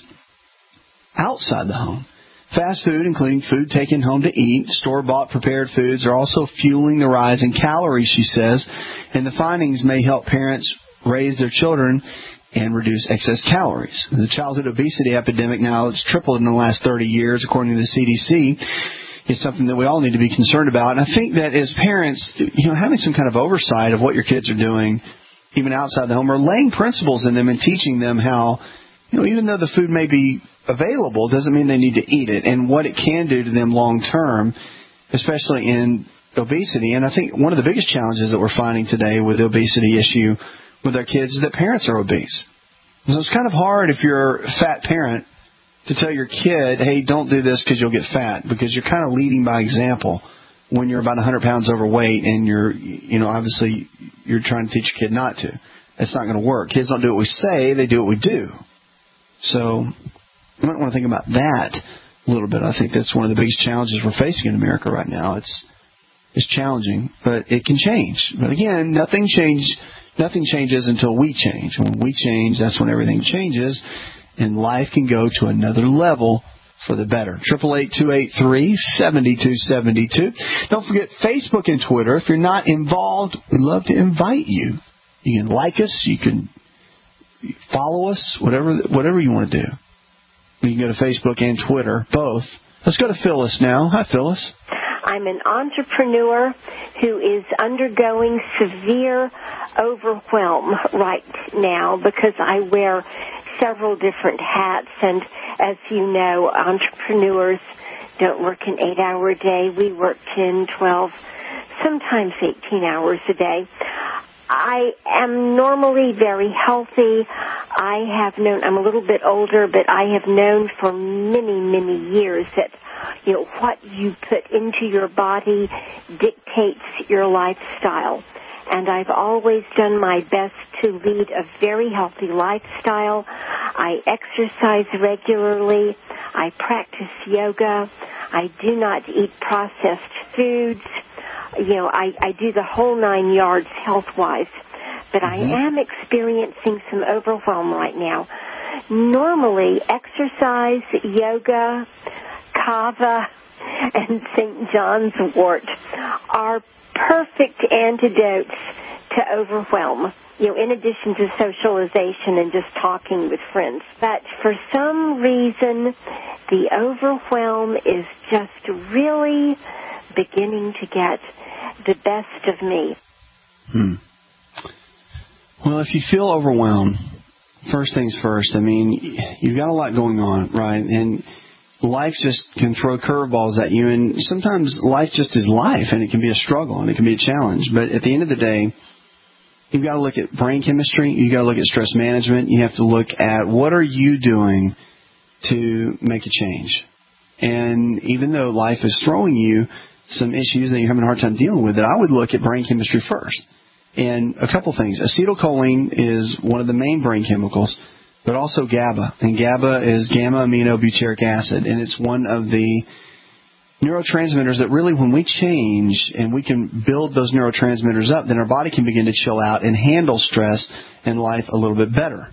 outside the home. Fast food, including food taken home to eat, store-bought prepared foods, are also fueling the rise in calories, she says, and the findings may help parents raise their children and reduce excess calories. The childhood obesity epidemic now, it's tripled in the last thirty years, according to the C D C, is something that we all need to be concerned about. And I think that as parents, you know, having some kind of oversight of what your kids are doing, even outside the home, or laying principles in them and teaching them how, you know, even though the food may be available, doesn't mean they need to eat it, and what it can do to them long term, especially in obesity. And I think one of the biggest challenges that we're finding today with the obesity issue with our kids is that parents are obese. So it's kind of hard if you're a fat parent to tell your kid, hey, don't do this because you'll get fat, because you're kind of leading by example when you're about one hundred pounds overweight and you're, you know, obviously you're trying to teach your kid not to. It's not going to work. Kids don't do what we say, they do what we do. So you might want to think about that a little bit. I think that's one of the biggest challenges we're facing in America right now. It's it's challenging, but it can change. But again, nothing change, nothing changes until we change. When we change, that's when everything changes, and life can go to another level for the better. Triple eight two eight three seven two seven two. Don't forget Facebook and Twitter. If you're not involved, we'd love to invite you. You can like us. You can follow us. Whatever whatever you want to do. You can go to Facebook and Twitter, both. Let's go to Phyllis now. Hi, Phyllis. I'm an entrepreneur who is undergoing severe overwhelm right now because I wear several different hats, and as you know, entrepreneurs don't work an eight-hour day. We work ten, twelve, sometimes eighteen hours a day. I am normally very healthy. I have known, I'm a little bit older, but I have known for many, many years that, you know, what you put into your body dictates your lifestyle. And I've always done my best to lead a very healthy lifestyle. I exercise regularly. I practice yoga. I do not eat processed foods. You know, I, I do the whole nine yards health-wise. But mm-hmm. I am experiencing some overwhelm right now. Normally, exercise, yoga, kava, and Saint John's wort are perfect antidotes to overwhelm, you know, in addition to socialization and just talking with friends. But for some reason, the overwhelm is just really beginning to get the best of me. Hmm. Well, if you feel overwhelmed, first things first, I mean, you've got a lot going on, right? And life just can throw curveballs at you, and sometimes life just is life, and it can be a struggle, and it can be a challenge. But at the end of the day, you've got to look at brain chemistry, you've got to look at stress management, you have to look at what are you doing to make a change. And even though life is throwing you some issues that you're having a hard time dealing with, that I would look at brain chemistry first. And a couple things. Acetylcholine is one of the main brain chemicals, but also GABA. And GABA is gamma-aminobutyric acid, and it's one of the neurotransmitters that really, when we change and we can build those neurotransmitters up, then our body can begin to chill out and handle stress and life a little bit better.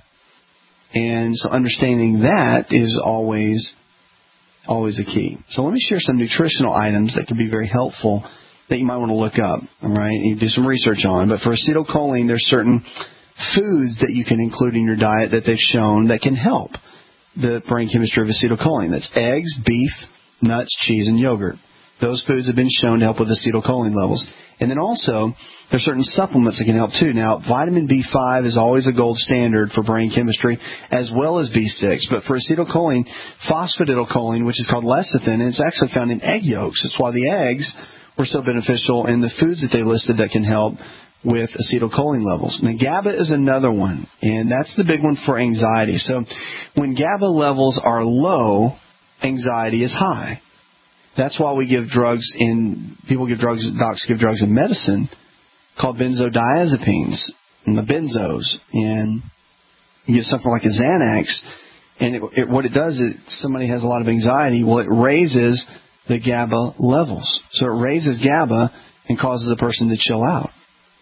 And so understanding that is always, always a key. So let me share some nutritional items that can be very helpful that you might want to look up, all right, and you do some research on. But for acetylcholine, there's certain foods that you can include in your diet that they've shown that can help the brain chemistry of acetylcholine. That's eggs, beef, nuts, cheese, and yogurt. Those foods have been shown to help with acetylcholine levels. And then also, there's certain supplements that can help too. Now, vitamin B five is always a gold standard for brain chemistry, as well as B six. But for acetylcholine, phosphatidylcholine, which is called lecithin, and it's actually found in egg yolks. That's why the eggs were so beneficial in the foods that they listed that can help with acetylcholine levels. Now, GABA is another one, and that's the big one for anxiety. So when GABA levels are low, anxiety is high. That's why we give drugs in, people give drugs, docs give drugs in medicine called benzodiazepines, and the benzos. And you give something like a Xanax, and it, it, what it does is somebody has a lot of anxiety. Well, it raises the GABA levels. So it raises GABA and causes the person to chill out.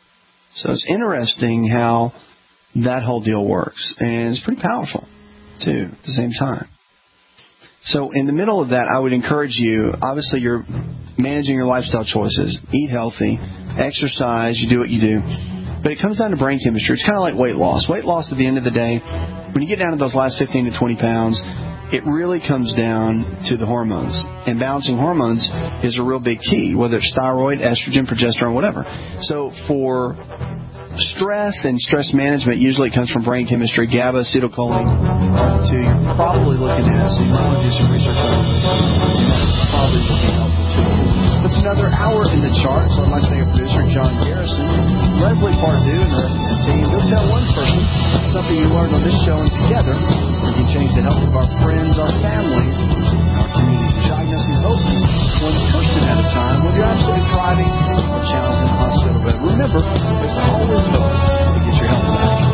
So it's interesting how that whole deal works. And it's pretty powerful, too, at the same time. So in the middle of that, I would encourage you, obviously you're managing your lifestyle choices. Eat healthy, exercise, you do what you do. But it comes down to brain chemistry. It's kind of like weight loss. Weight loss at the end of the day, when you get down to those last fifteen to twenty pounds, it really comes down to the hormones. And balancing hormones is a real big key, whether it's thyroid, estrogen, progesterone, whatever. So for stress and stress management, usually it comes from brain chemistry. GABA, acetylcholine are the two you're probably looking at, so you might want to do some research on it. Probably will be helpful too. That's another hour in the chart, so I'd like to thank our producer, John Garrison, Leslie Pardue, and the rest of the team. Go tell one person something you learned on this show, and together we can change the health of our friends, our families, and our community. Diagnosing hope one person at a time, whether you're absolutely thriving or challenged in the hospital bed. Remember, there's always hope to get your health back.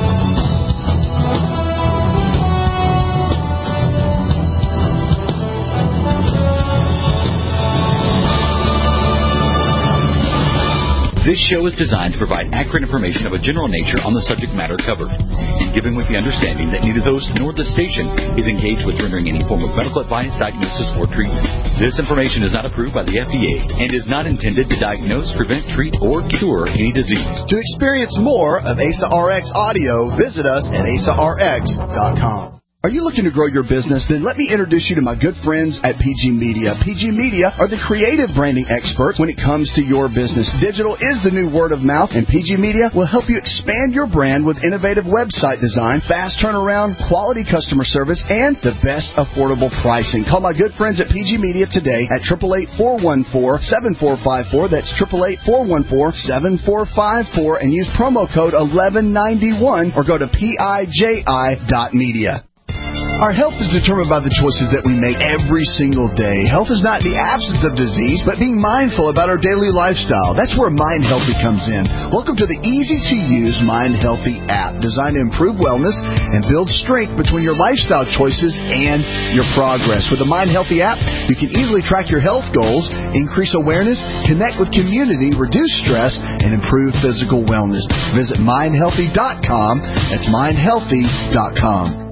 This show is designed to provide accurate information of a general nature on the subject matter covered, and given with the understanding that neither the host nor the station is engaged with rendering any form of medical advice, diagnosis, or treatment. This information is not approved by the F D A and is not intended to diagnose, prevent, treat, or cure any disease. To experience more of A S A R X audio, visit us at A S A R X dot com. Are you looking to grow your business? Then let me introduce you to my good friends at P G Media. P G Media are the creative branding experts when it comes to your business. Digital is the new word of mouth, and P G Media will help you expand your brand with innovative website design, fast turnaround, quality customer service, and the best affordable pricing. Call my good friends at P G Media today at eight eight eight, four one four, seven four five four. That's eight eight eight, four one four, seven four five four, and use promo code eleven ninety-one or go to P I J I dot media. Our health is determined by the choices that we make every single day. Health is not the absence of disease, but being mindful about our daily lifestyle. That's where Mind Healthy comes in. Welcome to the easy-to-use Mind Healthy app, designed to improve wellness and build strength between your lifestyle choices and your progress. With the Mind Healthy app, you can easily track your health goals, increase awareness, connect with community, reduce stress, and improve physical wellness. Visit mind healthy dot com. That's mind healthy dot com.